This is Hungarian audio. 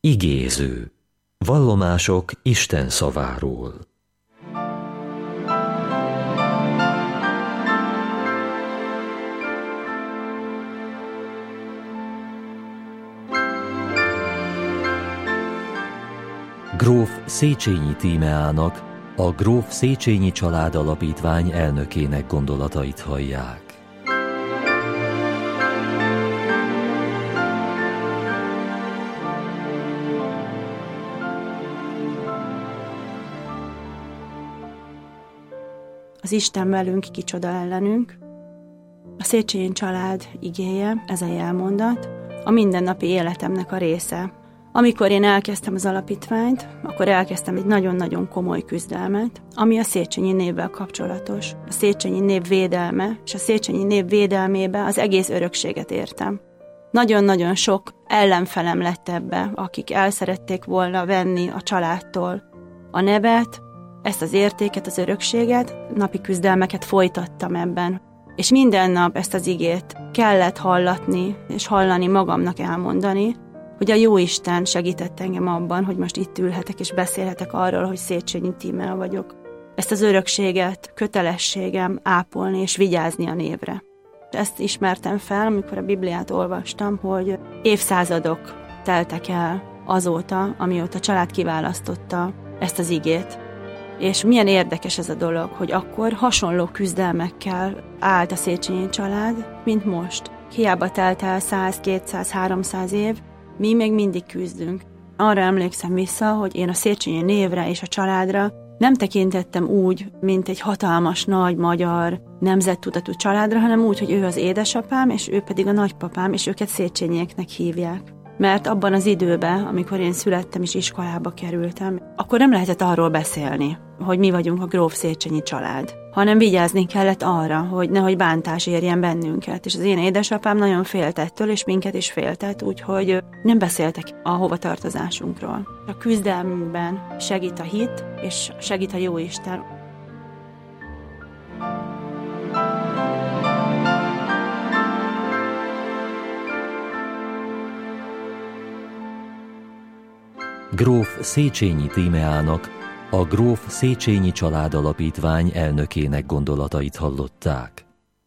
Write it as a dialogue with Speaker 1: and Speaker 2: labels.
Speaker 1: Igéző. Vallomások Isten szaváról. Gróf Széchenyi Tímeának, a Gróf Széchenyi Család Alapítvány elnökének gondolatait hallják.
Speaker 2: Az Isten velünk, kicsoda ellenünk. A Széchenyi család igéje, ez a jelmondat, a mindennapi életemnek a része. Amikor én elkezdtem az alapítványt, akkor elkezdtem egy nagyon-nagyon komoly küzdelmet, ami a Széchenyi névvel kapcsolatos. A Széchenyi név védelme, és a Széchenyi név védelmébe az egész örökséget értem. Nagyon-nagyon sok ellenfelem lett ebbe, akik el szerették volna venni a családtól a nevet, ezt az értéket, az örökséget, napi küzdelmeket folytattam ebben. És minden nap ezt az igét kellett hallatni, és hallani magamnak elmondani, hogy a Jóisten segített engem abban, hogy most itt ülhetek és beszélhetek arról, hogy Széchenyi Tímea vagyok. Ezt az örökséget kötelességem ápolni és vigyázni a névre. Ezt ismertem fel, amikor a Bibliát olvastam, hogy évszázadok teltek el azóta, amióta a család kiválasztotta ezt az igét. És milyen érdekes ez a dolog, hogy akkor hasonló küzdelmekkel állt a Széchenyi család, mint most. Hiába telt el 100, 200, 300 év, mi még mindig küzdünk. Arra emlékszem vissza, hogy én a Széchenyi névre és a családra nem tekintettem úgy, mint egy hatalmas, nagy magyar, nemzettudatú családra, hanem úgy, hogy ő az édesapám, és ő pedig a nagypapám, és őket Széchenyieknek hívják. Mert abban az időben, amikor én születtem és iskolába kerültem, akkor nem lehetett arról beszélni, hogy mi vagyunk a Gróf Széchenyi család, hanem vigyázni kellett arra, hogy nehogy bántás érjen bennünket. És az én édesapám nagyon félt ettől, és minket is féltett, úgyhogy nem beszéltek a hovatartozásunkról. A küzdelmünkben segít a hit, és segít a Jóisten.
Speaker 1: Gróf Széchenyi Tímeának, a Gróf Széchenyi Család Alapítvány elnökének gondolatait hallották.